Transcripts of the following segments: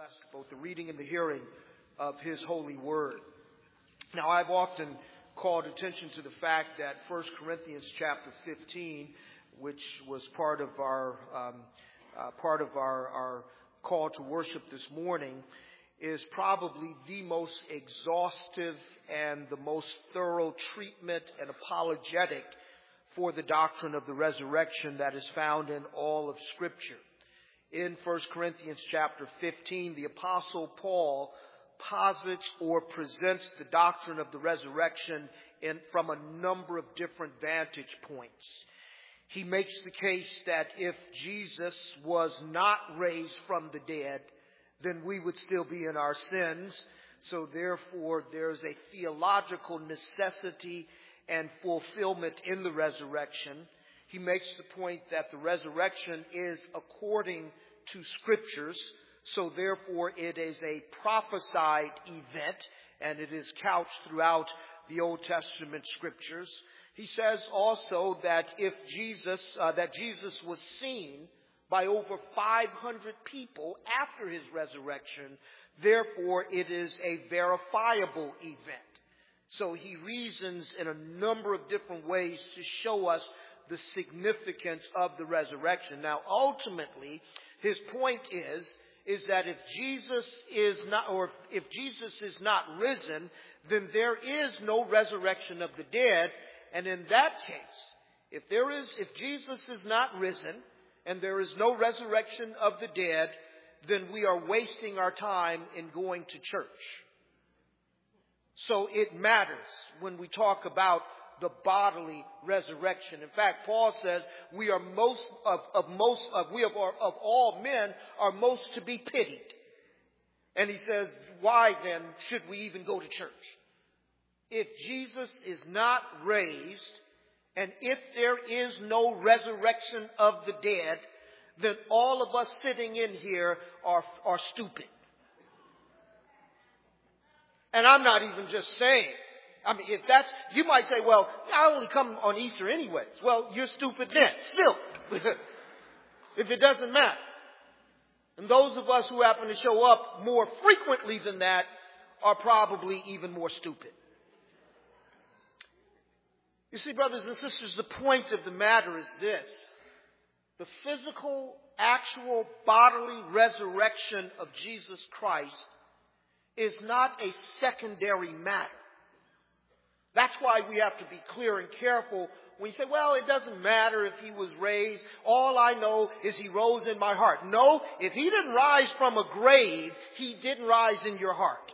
bless both the reading and the hearing of His holy word. Now, I've often called attention to the fact that 1 Corinthians chapter 15, which was part of our call to worship this morning, is probably the most exhaustive and the most thorough treatment and apologetic for the doctrine of the resurrection that is found in all of Scripture. In 1 Corinthians chapter 15, the Apostle Paul posits or presents the doctrine of the resurrection from a number of different vantage points. He makes the case that if Jesus was not raised from the dead, then we would still be in our sins. So therefore, there's a theological necessity and fulfillment in the resurrection. He makes the point that the resurrection is according to Scriptures. So therefore, it is a prophesied event, and it is couched throughout the Old Testament Scriptures. He says also that Jesus was seen by over 500 people after his resurrection. Therefore, it is a verifiable event. So he reasons in a number of different ways to show us the significance of the resurrection. Now, ultimately, his point is that if Jesus is not risen, then there is no resurrection of the dead. And in that case, if Jesus is not risen and there is no resurrection of the dead, then we are wasting our time in going to church. So it matters when we talk about the bodily resurrection. In fact, Paul says we are of all men are most to be pitied. And he says, why then should we even go to church? If Jesus is not raised, and if there is no resurrection of the dead, then all of us sitting in here are stupid. And I'm not even just saying. I mean, if that's, you might say, well, I only come on Easter anyways. Well, you're stupid then, still. If it doesn't matter. And those of us who happen to show up more frequently than that are probably even more stupid. You see, brothers and sisters, the point of the matter is this. The physical, actual, bodily resurrection of Jesus Christ is not a secondary matter. That's why we have to be clear and careful when you say, well, it doesn't matter if he was raised. All I know is he rose in my heart. No, if he didn't rise from a grave, he didn't rise in your heart.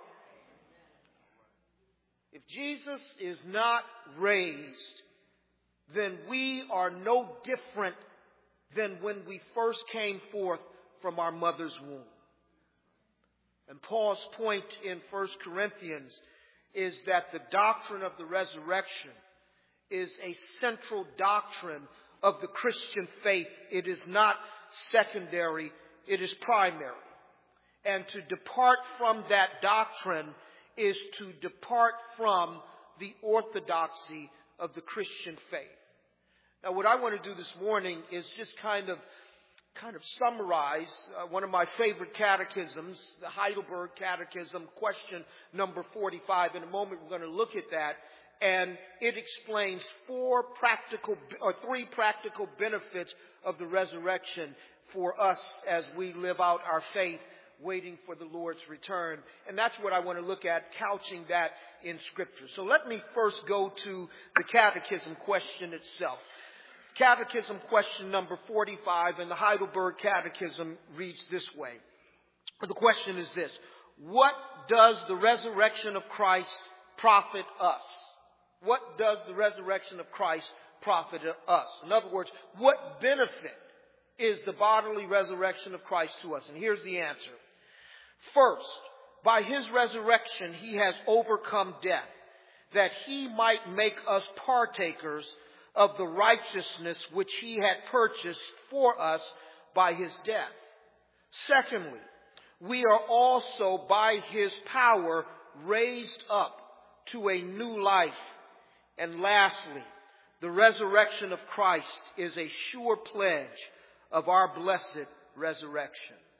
If Jesus is not raised, then we are no different than when we first came forth from our mother's womb. And Paul's point in 1 Corinthians is that the doctrine of the resurrection is a central doctrine of the Christian faith. It is not secondary, it is primary. And to depart from that doctrine is to depart from the orthodoxy of the Christian faith. Now, what I want to do this morning is just kind of summarize one of my favorite catechisms, the Heidelberg Catechism, question number 45. In a moment, we're going to look at that. And it explains three practical benefits of the resurrection for us as we live out our faith, waiting for the Lord's return. And that's what I want to look at, couching that in Scripture. So let me first go to the catechism question itself. Catechism question number 45 in the Heidelberg Catechism reads this way. The question is this: what does the resurrection of Christ profit us? What does the resurrection of Christ profit us? In other words, what benefit is the bodily resurrection of Christ to us? And here's the answer. First, by his resurrection, he has overcome death, that he might make us partakers of the righteousness which he had purchased for us by his death. Secondly, we are also by his power raised up to a new life. And lastly, the resurrection of Christ is a sure pledge of our blessed resurrection.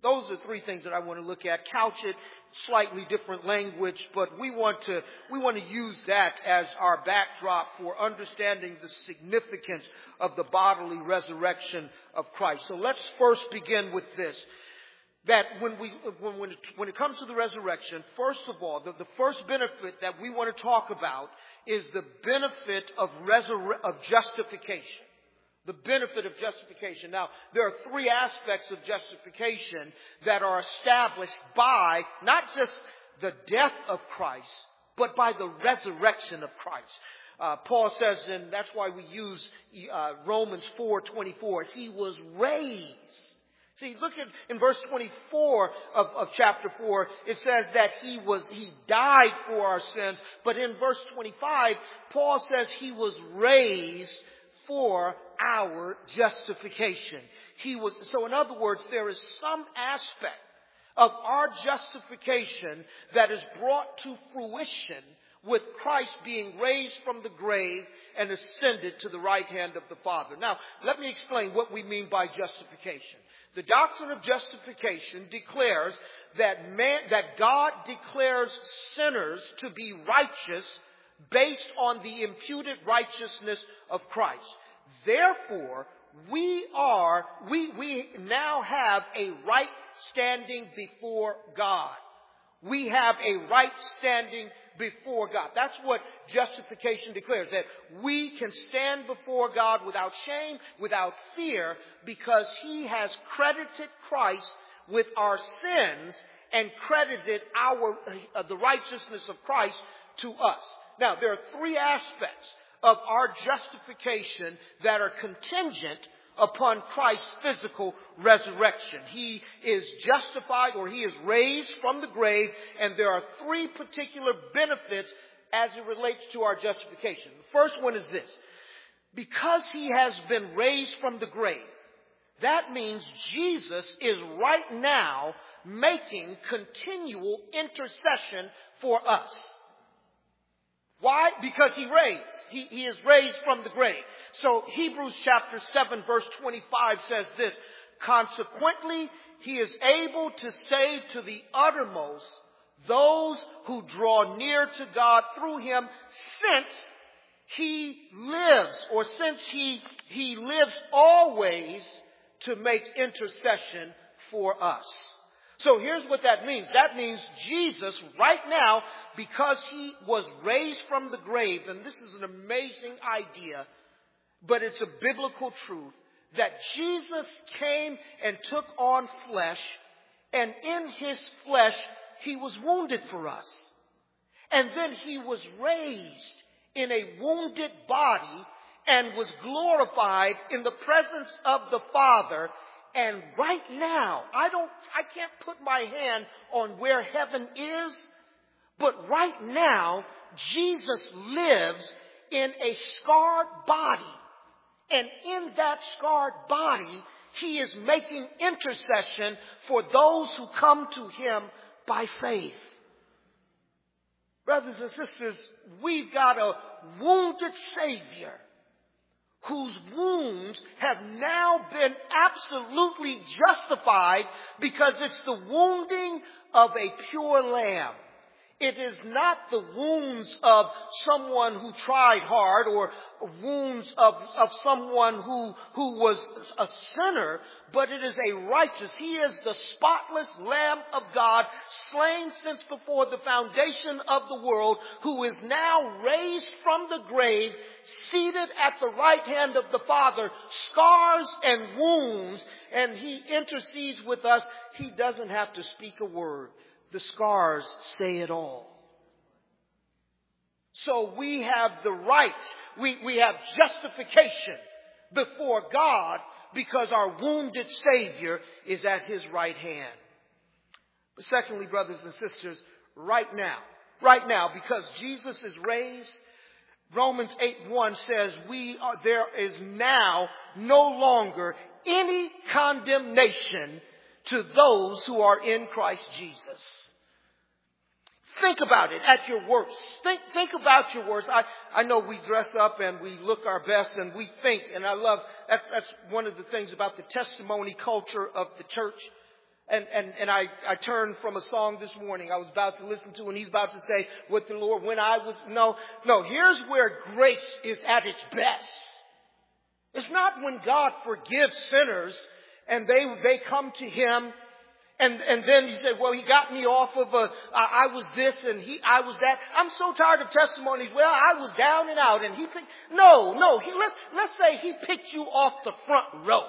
Those are three things that I want to look at. Couch it, slightly different language, but we want to use that as our backdrop for understanding the significance of the bodily resurrection of Christ. So let's first begin with this. That when it comes to the resurrection, first of all, the first benefit that we want to talk about is the benefit of justification. The benefit of justification. Now, there are three aspects of justification that are established by not just the death of Christ, but by the resurrection of Christ. Paul says, and that's why we use Romans 4:24, he was raised. See, look at in verse 24 of chapter 4, it says that he died for our sins. But in verse 25, Paul says he was raised for our justification. So in other words, there is some aspect of our justification that is brought to fruition with Christ being raised from the grave and ascended to the right hand of the Father. Now, let me explain what we mean by justification. The doctrine of justification declares that God declares sinners to be righteous based on the imputed righteousness of Christ. Therefore, we now have a right standing before God. We have a right standing before God. That's what justification declares, that we can stand before God without shame, without fear, because he has credited Christ with our sins and credited the righteousness of Christ to us. Now, there are three aspects of our justification that are contingent upon Christ's physical resurrection. He is justified, or he is raised from the grave, and there are three particular benefits as it relates to our justification. The first one is this. Because he has been raised from the grave, that means Jesus is right now making continual intercession for us. Why? Because he raised. He is raised from the grave. So Hebrews chapter 7 verse 25 says this, consequently, he is able to save to the uttermost those who draw near to God through him, since he lives, or since he lives always to make intercession for us. So here's what that means. That means Jesus right now, because he was raised from the grave, and this is an amazing idea, but it's a biblical truth, that Jesus came and took on flesh, and in his flesh he was wounded for us. And then he was raised in a wounded body and was glorified in the presence of the Father. And right now, I can't put my hand on where heaven is, but right now, Jesus lives in a scarred body. And in that scarred body, he is making intercession for those who come to him by faith. Brothers and sisters, we've got a wounded Savior whose wounds have now been absolutely justified because it's the wounding of a pure lamb. It is not the wounds of someone who tried hard, or wounds of someone who was a sinner, but it is a righteous. He is the spotless Lamb of God, slain since before the foundation of the world, who is now raised from the grave, seated at the right hand of the Father, scars and wounds, and he intercedes with us. He doesn't have to speak a word. The scars say it all. So we have the right, we have justification before God because our wounded Savior is at his right hand. But secondly, brothers and sisters, right now, because Jesus is raised, Romans 8:1 says there is now no longer any condemnation to those who are in Christ Jesus. Think about it at your worst. Think about your worst. I know we dress up and we look our best and we think, and I love, that's one of the things about the testimony culture of the church. And I turned from a song this morning I was about to listen to, and he's about to say what the Lord, when I was, no, here's where grace is at its best. It's not when God forgives sinners and they come to Him and then He said, well, He got me off of I was this and I was that. I'm so tired of testimonies. Well, I was down and out and He picked, no, let's say He picked you off the front row.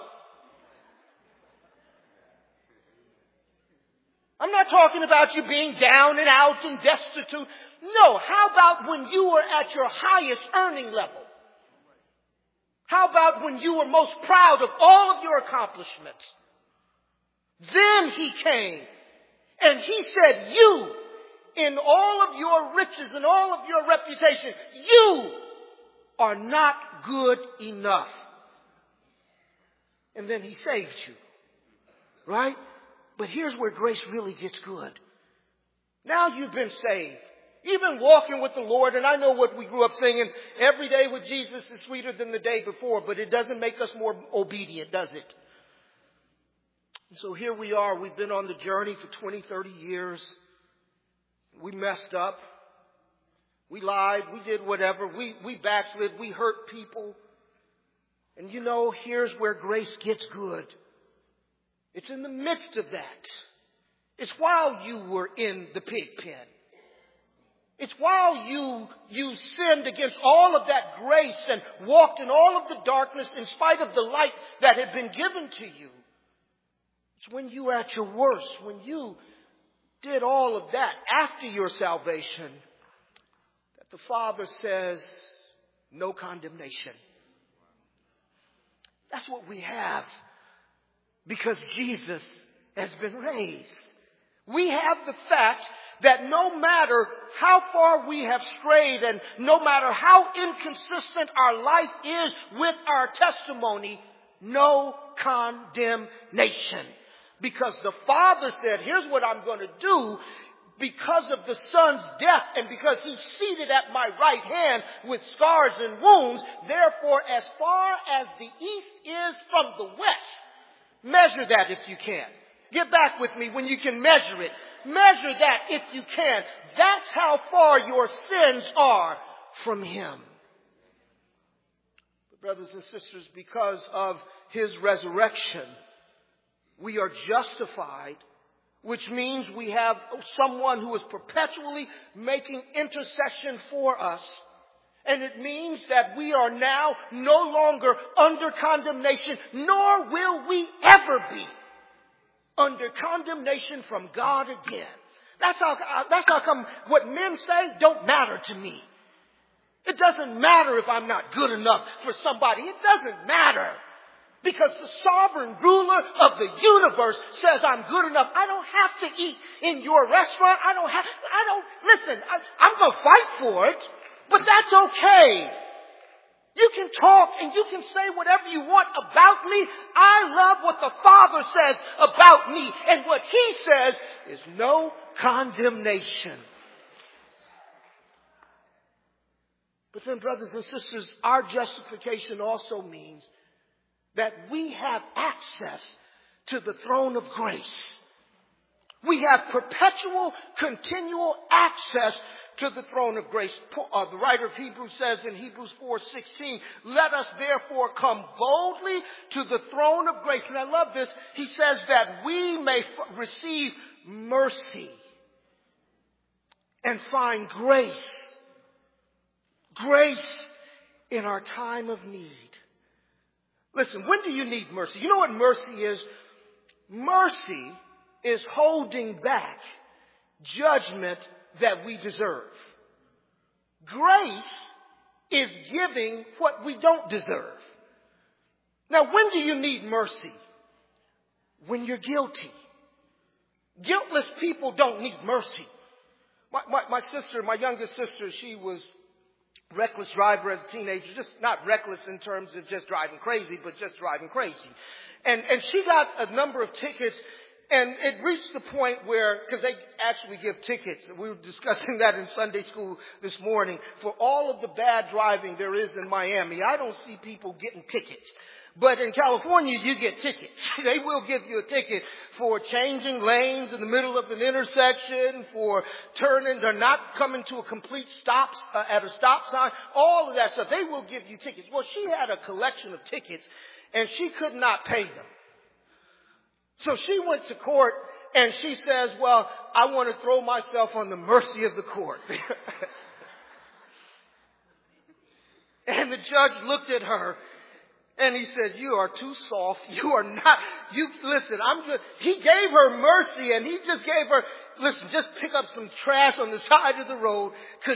I'm not talking about you being down and out and destitute. No, how about when you were at your highest earning level? How about when you were most proud of all of your accomplishments? Then He came and He said, you, in all of your riches and all of your reputation, you are not good enough. And then He saved you. Right? But here's where grace really gets good. Now you've been saved. You've been walking with the Lord, and I know what we grew up singing, every day with Jesus is sweeter than the day before, but it doesn't make us more obedient, does it? And so here we are. We've been on the journey for 20, 30 years. We messed up. We lied. We did whatever. We backslid. We hurt people. And you know, here's where grace gets good. It's in the midst of that. It's while you were in the pig pen. It's while you sinned against all of that grace and walked in all of the darkness in spite of the light that had been given to you. It's when you were at your worst, when you did all of that after your salvation, that the Father says, no condemnation. That's what we have. Because Jesus has been raised. We have the fact that no matter how far we have strayed and no matter how inconsistent our life is with our testimony, no condemnation. Because the Father said, here's what I'm going to do. Because of the Son's death and because He's seated at my right hand with scars and wounds, therefore as far as the east is from the west, measure that if you can. Get back with me when you can measure it. Measure that if you can. That's how far your sins are from Him. But brothers and sisters, because of His resurrection, we are justified, which means we have someone who is perpetually making intercession for us. And it means that we are now no longer under condemnation, nor will we ever be under condemnation from God again. That's how come what men say don't matter to me. It doesn't matter if I'm not good enough for somebody. It doesn't matter. Because the sovereign ruler of the universe says I'm good enough. I don't have to eat in your restaurant. Listen, I'm going to fight for it. But that's okay. You can talk and you can say whatever you want about me. I love what the Father says about me. And what He says is no condemnation. But then, brothers and sisters, our justification also means that we have access to the throne of grace. We have perpetual, continual access to the throne of grace. The writer of Hebrews says in Hebrews 4:16, let us therefore come boldly to the throne of grace. And I love this. He says that we may receive mercy and find grace. Grace in our time of need. Listen, when do you need mercy? You know what mercy is? Mercy is holding back judgment that we deserve. Grace is giving what we don't deserve. Now, when do you need mercy? When you're guilty. Guiltless people don't need mercy. My sister, my youngest sister, she was reckless driver as a teenager, just not reckless in terms of just driving crazy, but just driving crazy. And she got a number of tickets, and it reached the point where, because they actually give tickets, we were discussing that in Sunday school this morning, for all of the bad driving there is in Miami. I don't see people getting tickets. But in California, you get tickets. They will give you a ticket for changing lanes in the middle of an intersection, for turning, they're not coming to a complete stop at a stop sign, all of that stuff. They will give you tickets. Well, she had a collection of tickets, and she could not pay them. So she went to court, and she says, well, I want to throw myself on the mercy of the court. And the judge looked at her, and he said, you are too soft. You are not, listen, he gave her mercy, and he just gave her, listen, just pick up some trash on the side of the road, because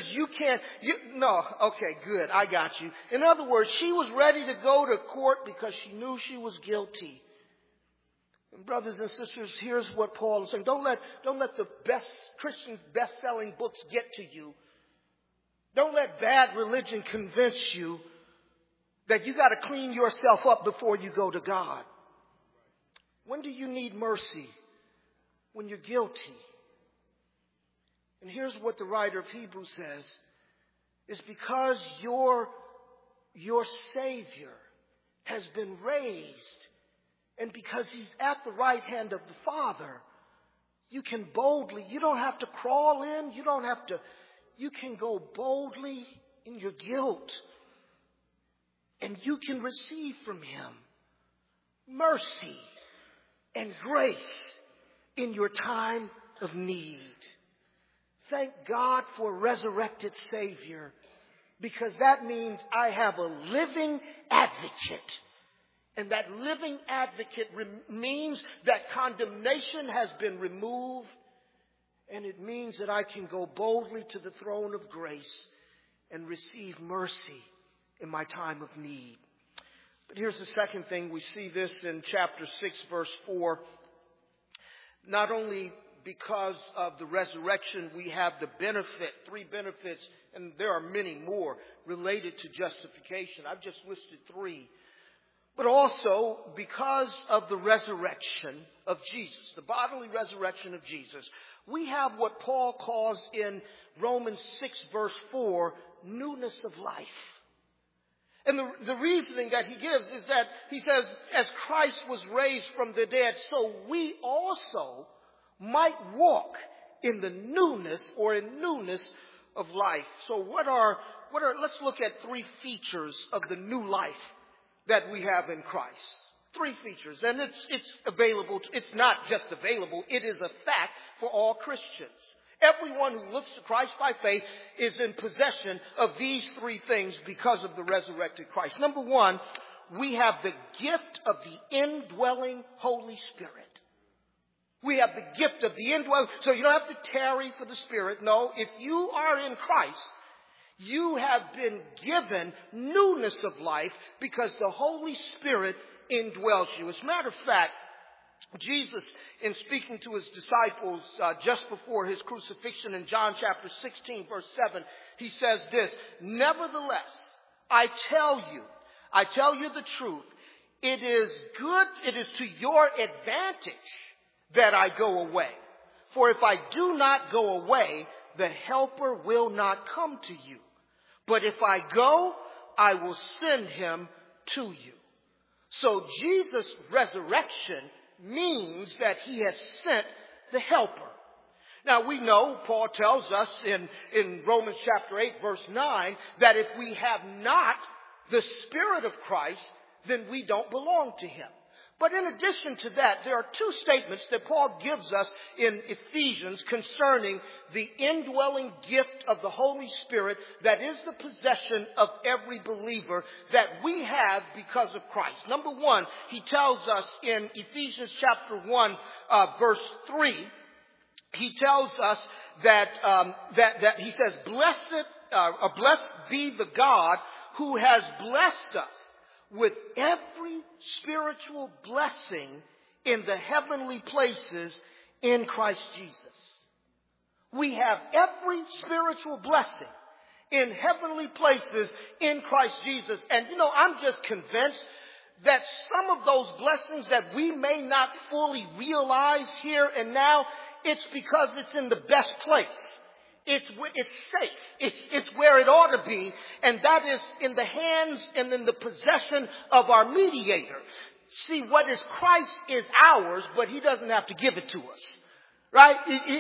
okay, good, I got you. In other words, she was ready to go to court because she knew she was guilty. And brothers and sisters, here's what Paul is saying. Don't let the Christians' best-selling books get to you. Don't let bad religion convince you that you got to clean yourself up before you go to God. When do you need mercy? When you're guilty. And here's what the writer of Hebrews says. It's because your Savior has been raised, and because he's at the right hand of the Father, you can boldly, you don't have to crawl in, you can go boldly in your guilt. And you can receive from him mercy and grace in your time of need. Thank God for a resurrected Savior, because that means I have a living advocate. And that living advocate means that condemnation has been removed. And it means that I can go boldly to the throne of grace and receive mercy in my time of need. But here's the second thing. We see this in chapter 6, verse 4. Not only because of the resurrection, we have the benefit, 3 benefits, and there are many more related to justification. I've just listed 3. But also because of the resurrection of Jesus, the bodily resurrection of Jesus, we have what Paul calls in Romans 6, verse 4, newness of life. And the reasoning that he gives is that he says, as Christ was raised from the dead, so we also might walk in the newness or in newness of life. So let's look at 3 features of the new life that we have in Christ. 3 features. And it's available. It's not just available. It is a fact for all Christians. Everyone who looks to Christ by faith is in possession of these 3 things because of the resurrected Christ. Number 1, we have the gift of the indwelling Holy Spirit. We have the gift of the indwelling. So you don't have to tarry for the Spirit. No, if you are in Christ, you have been given newness of life because the Holy Spirit indwells you. As a matter of fact, Jesus, in speaking to his disciples just before his crucifixion in John chapter 16, verse 7, he says this, nevertheless, I tell you the truth, it is to your advantage that I go away. For if I do not go away, the Helper will not come to you. But if I go, I will send him to you. So Jesus' resurrection means that he has sent the Helper. Now we know, Paul tells us in Romans chapter 8, verse 9, that if we have not the Spirit of Christ, then we don't belong to him. But in addition to that, there are 2 statements that Paul gives us in Ephesians concerning the indwelling gift of the Holy Spirit that is the possession of every believer that we have because of Christ. Number 1, he tells us in Ephesians chapter 1, verse 3, he tells us that he says, blessed be the God who has blessed us with every spiritual blessing in the heavenly places in Christ Jesus. We have every spiritual blessing in heavenly places in Christ Jesus. And I'm just convinced that some of those blessings that we may not fully realize here and now, it's because it's in the best place It's safe. It's where it ought to be, and that is in the hands and in the possession of our mediator. See, what is Christ is ours, but he doesn't have to give it to us. Right?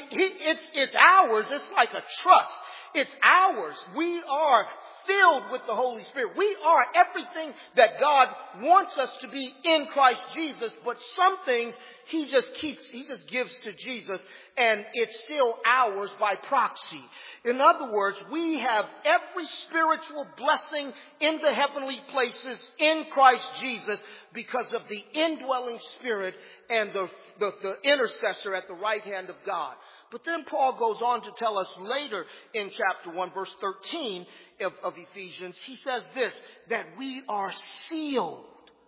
It's ours. It's like a trust. It's ours. We are filled with the Holy Spirit. We are everything that God wants us to be in Christ Jesus, but some things he just gives to Jesus, and it's still ours by proxy. In other words, we have every spiritual blessing in the heavenly places in Christ Jesus because of the indwelling Spirit and the intercessor at the right hand of God. But then Paul goes on to tell us later in chapter 1, verse 13 of Ephesians, he says this, that we are sealed.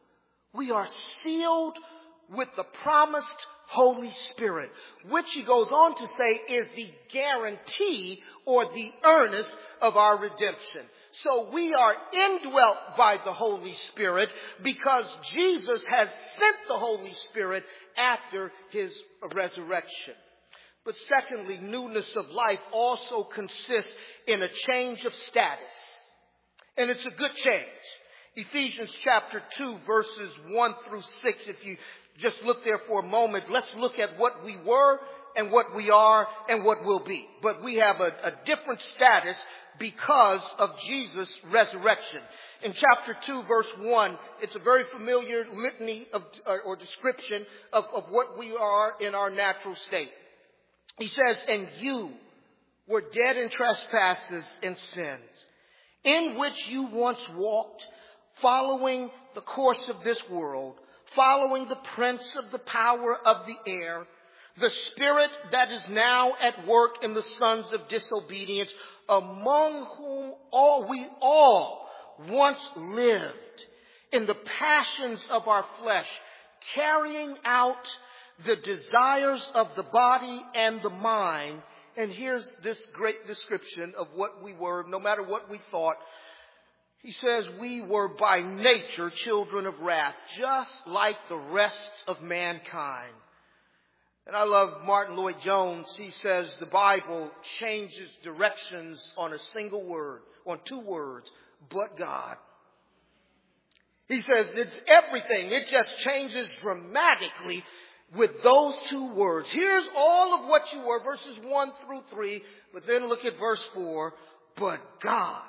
We are sealed with the promised Holy Spirit, which he goes on to say is the guarantee or the earnest of our redemption. So we are indwelt by the Holy Spirit because Jesus has sent the Holy Spirit after his resurrection. But secondly, newness of life also consists in a change of status. And it's a good change. Ephesians chapter 2, verses 1 through 6. If you just look there for a moment, let's look at what we were and what we are and what will be. But we have a different status because of Jesus' resurrection. In chapter 2, verse 1, it's a very familiar litany or description of what we are in our natural state. He says, and you were dead in trespasses and sins, in which you once walked, following the course of this world, following the prince of the power of the air, the spirit that is now at work in the sons of disobedience, among whom we all once lived in the passions of our flesh, carrying out the desires of the body and the mind. And here's this great description of what we were, no matter what we thought. He says we were by nature children of wrath, just like the rest of mankind. And I love Martin Lloyd-Jones. He says the Bible changes directions on a single word, on two words, but God. He says it's everything. It just changes dramatically with those two words. Here's all of what you were, verses 1 through 3, but then look at verse 4. But God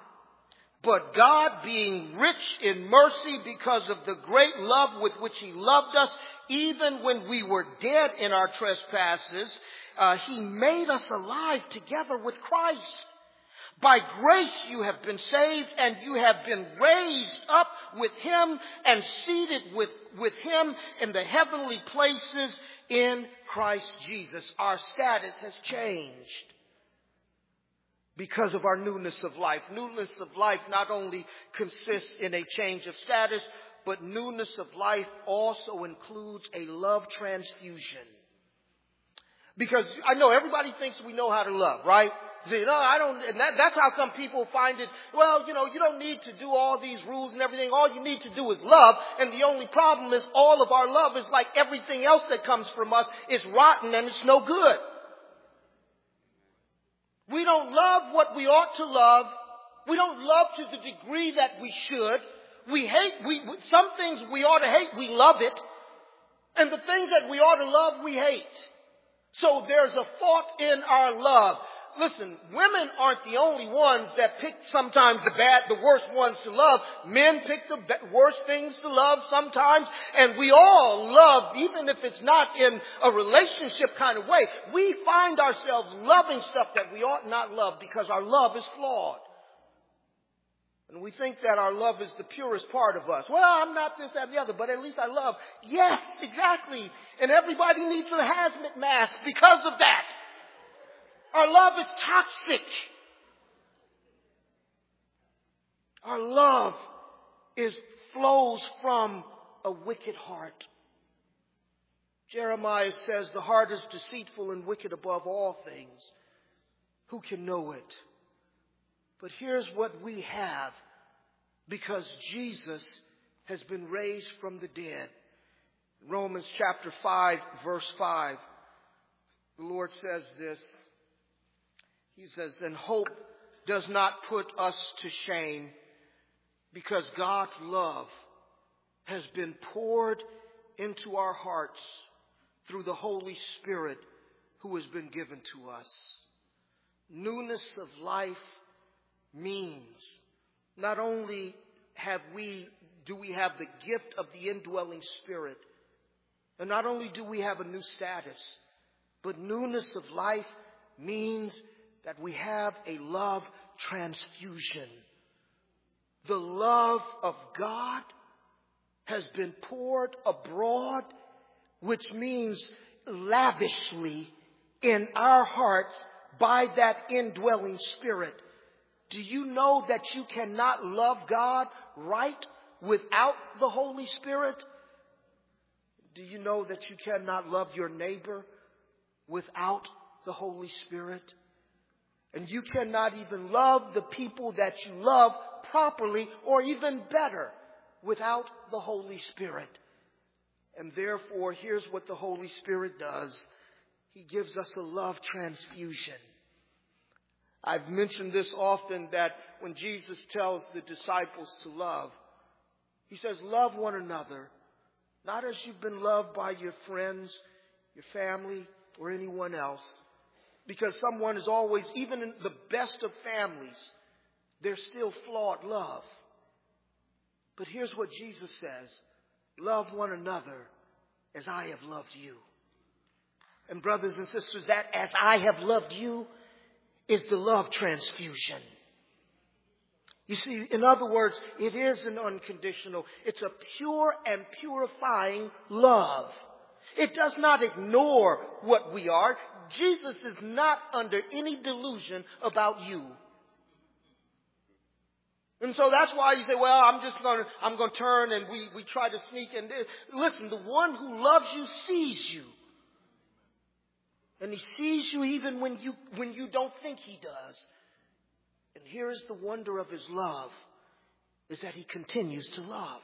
being rich in mercy because of the great love with which he loved us, even when we were dead in our trespasses, he made us alive together with Christ. By grace you have been saved, and you have been raised up with him and seated with him in the heavenly places in Christ Jesus. Our status has changed because of our newness of life. Newness of life not only consists in a change of status, but newness of life also includes a love transfusion. Because I know everybody thinks we know how to love, right? See, no, I don't, and that's how come people find it, well, you don't need to do all these rules and everything. All you need to do is love. And the only problem is all of our love is like everything else that comes from us. It's rotten and it's no good. We don't love what we ought to love. We don't love to the degree that we should. We hate, some things we ought to hate, we love it. And the things that we ought to love, we hate. So there's a fault in our love. Listen, women aren't the only ones that pick sometimes the worst ones to love. Men pick the worst things to love sometimes. And we all love, even if it's not in a relationship kind of way. We find ourselves loving stuff that we ought not love because our love is flawed. And we think that our love is the purest part of us. Well, I'm not this, that, and the other, but at least I love. Yes, exactly. And everybody needs a hazmat mask because of that. Our love is toxic. Our love flows from a wicked heart. Jeremiah says the heart is deceitful and wicked above all things. Who can know it? But here's what we have because Jesus has been raised from the dead. Romans chapter 5, verse 5. The Lord says this. He says, and hope does not put us to shame, because God's love has been poured into our hearts through the Holy Spirit who has been given to us. Newness of life means not only do we have the gift of the indwelling Spirit, and not only do we have a new status, but newness of life means that we have a love transfusion. The love of God has been poured abroad, which means lavishly in our hearts by that indwelling Spirit. Do you know that you cannot love God right without the Holy Spirit? Do you know that you cannot love your neighbor without the Holy Spirit? And you cannot even love the people that you love properly or even better without the Holy Spirit. And therefore, here's what the Holy Spirit does. He gives us a love transfusion. I've mentioned this often, that when Jesus tells the disciples to love, he says, love one another, not as you've been loved by your friends, your family, or anyone else. Because someone is always, even in the best of families, there's still flawed love. But here's what Jesus says: love one another as I have loved you. And brothers and sisters, that as I have loved you is the love transfusion. You see, in other words, it is an unconditional. It's a pure and purifying love. It does not ignore what we are. Jesus is not under any delusion about you. And so that's why you say, well, I'm going to turn, and we try to sneak in. Listen, the one who loves you sees you. And he sees you even when you don't think he does. And here is the wonder of his love, is that he continues to love.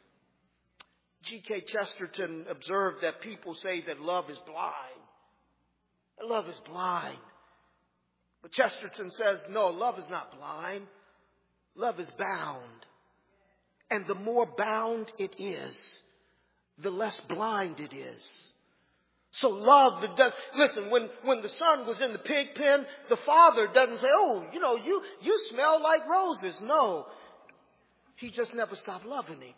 G.K. Chesterton observed that people say that love is blind. Love is blind. But Chesterton says, no, love is not blind. Love is bound. And the more bound it is, the less blind it is. So love, listen, when the son was in the pig pen, the father doesn't say, oh, you smell like roses. No, he just never stopped loving him.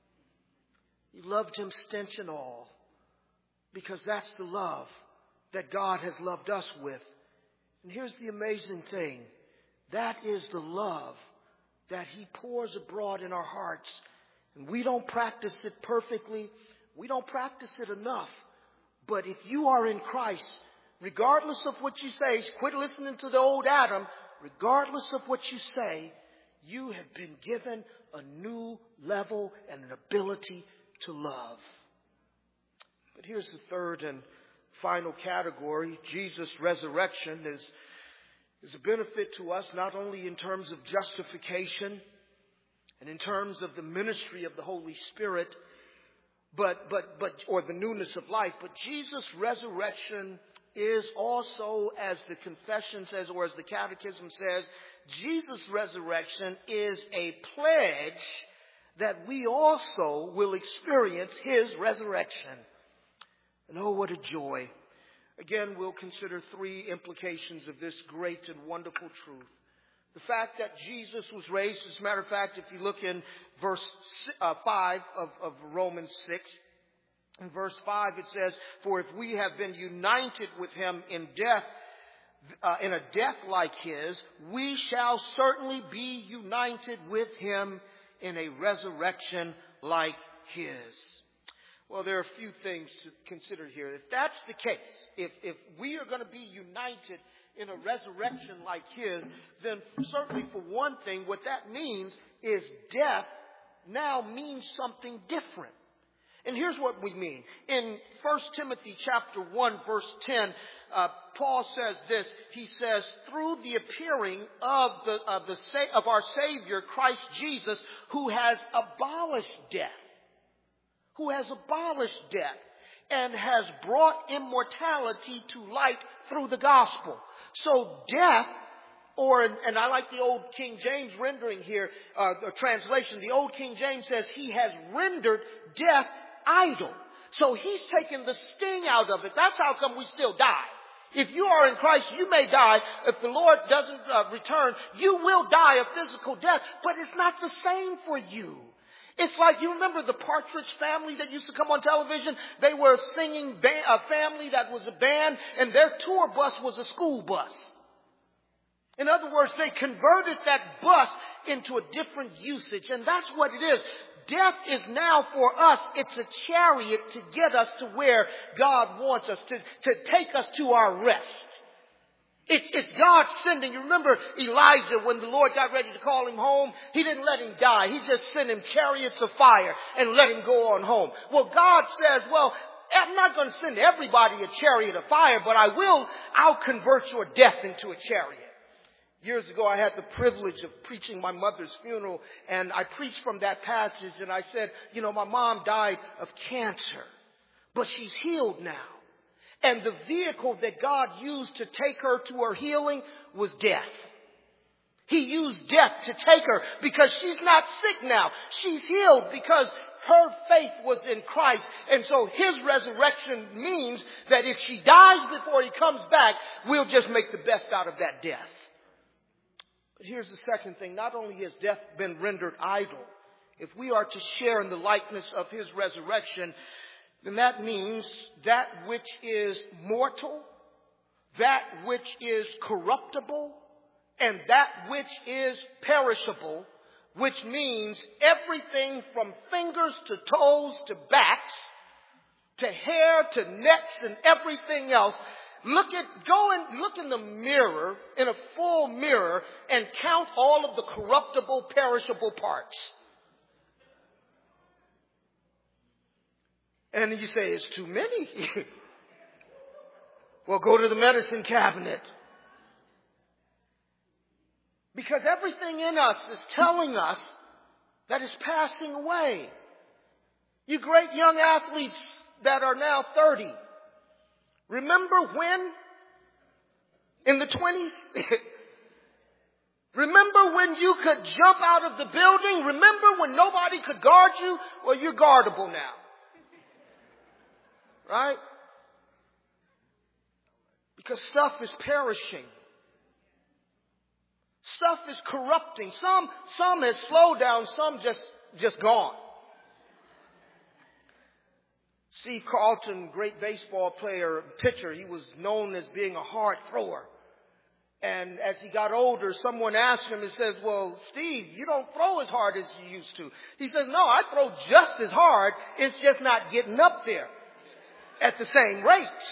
He loved him stench and all, because that's the love that God has loved us with. And here's the amazing thing. That is the love that he pours abroad in our hearts. And we don't practice it perfectly. We don't practice it enough. But if you are in Christ, regardless of what you say, quit listening to the old Adam, regardless of what you say, you have been given a new level and an ability to love. But here's the third and final category. Jesus' resurrection is a benefit to us, not only in terms of justification and in terms of the ministry of the Holy Spirit, or the newness of life, but Jesus' resurrection is also, as the confession says, or as the catechism says, Jesus' resurrection is a pledge that we also will experience his resurrection. And oh, what a joy. Again, we'll consider three implications of this great and wonderful truth. The fact that Jesus was raised, as a matter of fact, if you look in verse 5 of Romans 6, in verse 5 it says, for if we have been united with him in death, in a death like his, we shall certainly be united with him in a resurrection like his. Well, there are a few things to consider here. If that's the case, if we are going to be united in a resurrection like his, then certainly for one thing, what that means is death now means something different. And here's what we mean. In 1 Timothy chapter 1, verse 10, Paul says this. He says, through the appearing of our Savior, Christ Jesus, who has abolished death, and has brought immortality to light through the gospel. So death, and I like the old King James rendering here, the translation. The old King James says he has rendered death idle. So he's taken the sting out of it. That's how come we still die. If you are in Christ, you may die. If the Lord doesn't return, you will die a physical death. But it's not the same for you. It's like, you remember the Partridge Family that used to come on television? They were a singing a family that was a band, and their tour bus was a school bus. In other words, they converted that bus into a different usage, and that's what it is. Death is now for us, it's a chariot to get us to where God wants us, to take us to our rest. It's God sending. You remember Elijah, when the Lord got ready to call him home, he didn't let him die. He just sent him chariots of fire and let him go on home. Well, God says, well, I'm not going to send everybody a chariot of fire, but I'll convert your death into a chariot. Years ago, I had the privilege of preaching my mother's funeral, and I preached from that passage, and I said, my mom died of cancer, but she's healed now. And the vehicle that God used to take her to her healing was death. He used death to take her because she's not sick now. She's healed because her faith was in Christ. And so his resurrection means that if she dies before he comes back, we'll just make the best out of that death. But here's the second thing. Not only has death been rendered idle, if we are to share in the likeness of his resurrection, then that means that which is mortal, that which is corruptible, and that which is perishable, which means everything from fingers to toes to backs, to hair to necks and everything else. Look in the mirror, in a full mirror, and count all of the corruptible, perishable parts. And you say, it's too many. Well, go to the medicine cabinet. Because everything in us is telling us that it's passing away. You great young athletes that are now 30. Remember when? In the 20s? Remember when you could jump out of the building? Remember when nobody could guard you? Well, you're guardable now. Right? Because stuff is perishing. Stuff is corrupting. Some has slowed down, some just gone. Steve Carlton, great baseball player, pitcher, he was known as being a hard thrower. And as he got older, someone asked him and says, well, Steve, you don't throw as hard as you used to. He says, no, I throw just as hard. It's just not getting up there at the same rates.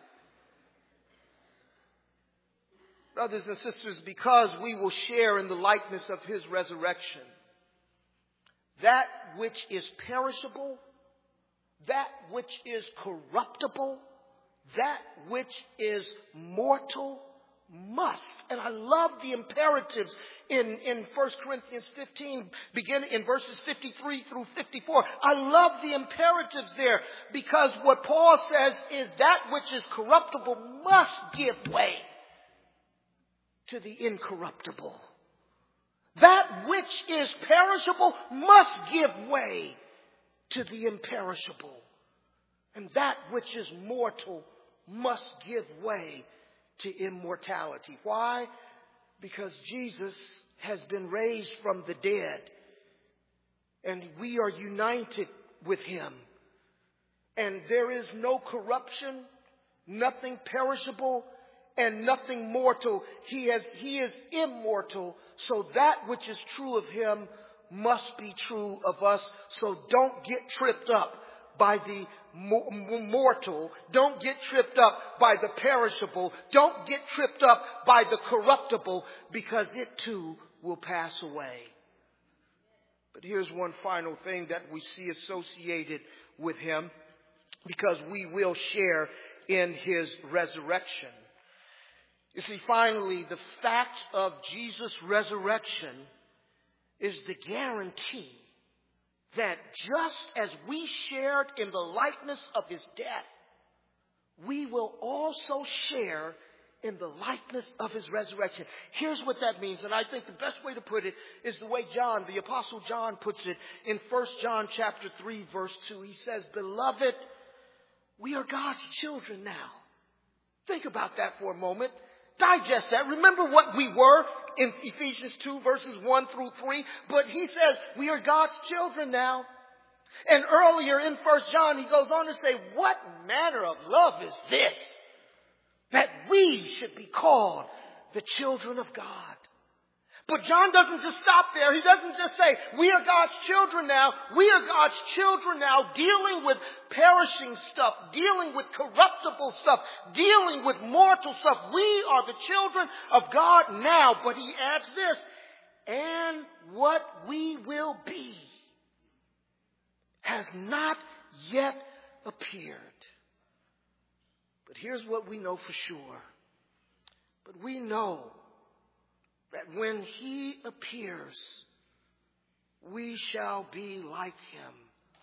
Brothers and sisters, because we will share in the likeness of his resurrection, that which is perishable, that which is corruptible, that which is mortal must. And I love the imperatives in 1 Corinthians 15, beginning in verses 53 through 54. I love the imperatives there because what Paul says is that which is corruptible must give way to the incorruptible. That which is perishable must give way to the imperishable. And that which is mortal must give way to immortality. Why? Because Jesus has been raised from the dead. And we are united with him. And there is no corruption, nothing perishable, and nothing mortal. He is immortal. So that which is true of him must be true of us. So don't get tripped up by the mortal. Don't get tripped up by the perishable. Don't get tripped up by the corruptible, because it too will pass away. But here's one final thing that we see associated with him, because we will share in his resurrection. You see, finally, the fact of Jesus' resurrection is the guarantee that just as we shared in the likeness of his death, we will also share in the likeness of his resurrection. Here's what that means, and I think the best way to put it is the way John, the Apostle John, puts it in 1 John chapter 3, verse 2. He says, "Beloved, we are God's children now." Think about that for a moment. Digest that. Remember what we were in Ephesians 2, verses 1 through 3. But he says, we are God's children now. And earlier in 1 John, he goes on to say, what manner of love is this, that we should be called the children of God? But John doesn't just stop there. He doesn't just say, we are God's children now. We are God's children now, dealing with perishing stuff, dealing with corruptible stuff, dealing with mortal stuff. We are the children of God now. But he adds this, and what we will be has not yet appeared. But here's what we know for sure. But we know that when he appears, we shall be like him.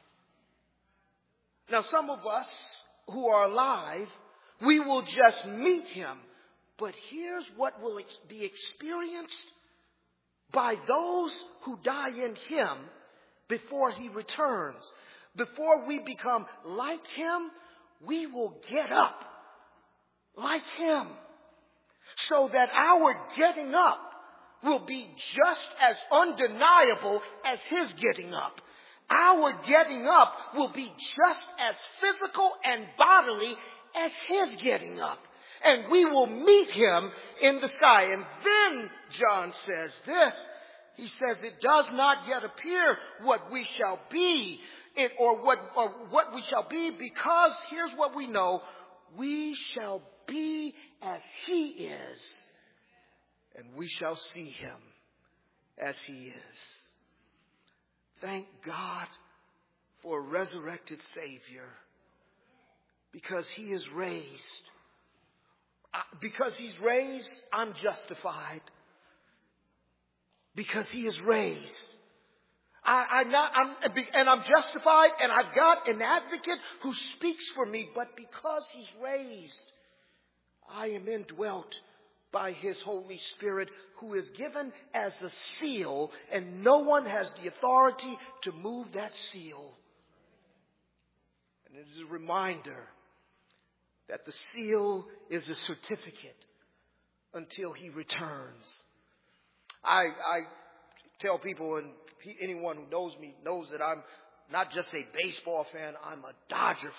Now, some of us who are alive, we will just meet him. But here's what will be experienced by those who die in him before he returns. Before we become like him, we will get up like him, so that our getting up will be just as undeniable as his getting up. Our getting up will be just as physical and bodily as his getting up. And we will meet him in the sky. And then John says this. He says, it does not yet appear what we shall be, or what we shall be, because here's what we know. We shall be as he is, and we shall see him as he is. Thank God for a resurrected Savior, because he is raised. Because he's raised, I'm justified. Because he is raised, I'm justified, and I've got an advocate who speaks for me. But because he's raised, I am indwelt by his Holy Spirit, who is given as the seal, and no one has the authority to move that seal. And it is a reminder that the seal is a certificate until he returns. I tell people, and anyone who knows me knows that I'm not just a baseball fan, I'm a Dodger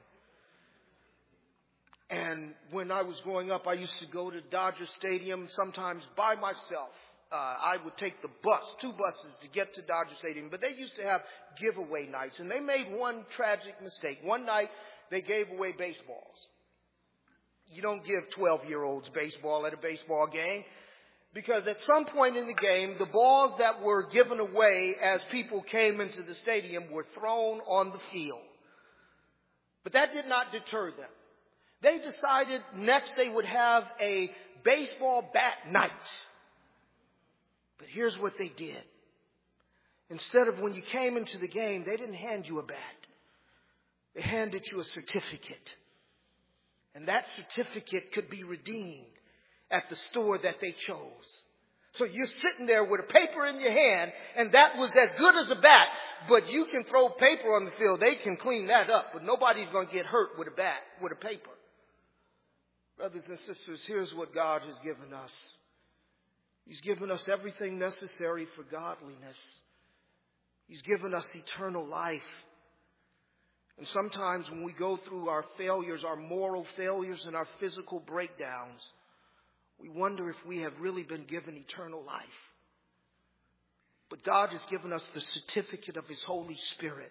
fan. And when I was growing up, I used to go to Dodger Stadium sometimes by myself. I would take the bus, 2 buses to get to Dodger Stadium. But they used to have giveaway nights, and they made one tragic mistake. One night, they gave away baseballs. You don't give 12-year-olds baseball at a baseball game. Because at some point in the game, the balls that were given away as people came into the stadium were thrown on the field. But that did not deter them. They decided next they would have a baseball bat night. But here's what they did. Instead of when you came into the game, they didn't hand you a bat. They handed you a certificate. And that certificate could be redeemed at the store that they chose. So you're sitting there with a paper in your hand, and that was as good as a bat, but you can throw paper on the field. They can clean that up, but nobody's going to get hurt with a bat, with a paper. Brothers and sisters, here's what God has given us. He's given us everything necessary for godliness. He's given us eternal life. And sometimes when we go through our failures, our moral failures and our physical breakdowns, we wonder if we have really been given eternal life. But God has given us the certificate of his Holy Spirit.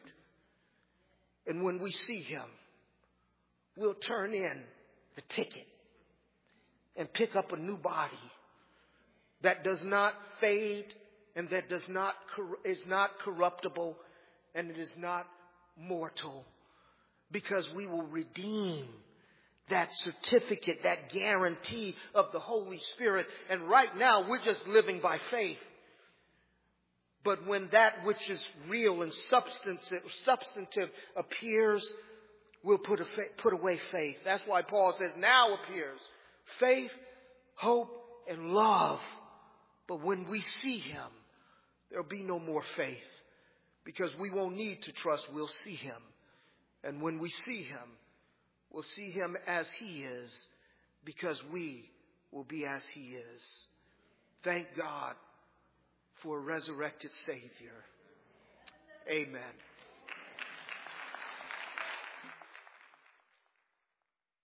And when we see him, we'll turn in the ticket and pick up a new body that does not fade, and that is not corruptible, and it is not mortal. Because we will redeem that certificate, that guarantee of the Holy Spirit. And right now, we're just living by faith. But when that which is real and substantive appears, we'll put away faith. That's why Paul says, now appears faith, hope, and love. But when we see him, there'll be no more faith, because we won't need to trust. We'll see him. And when we see him, we'll see him as he is, because we will be as he is. Thank God for a resurrected Savior. Amen.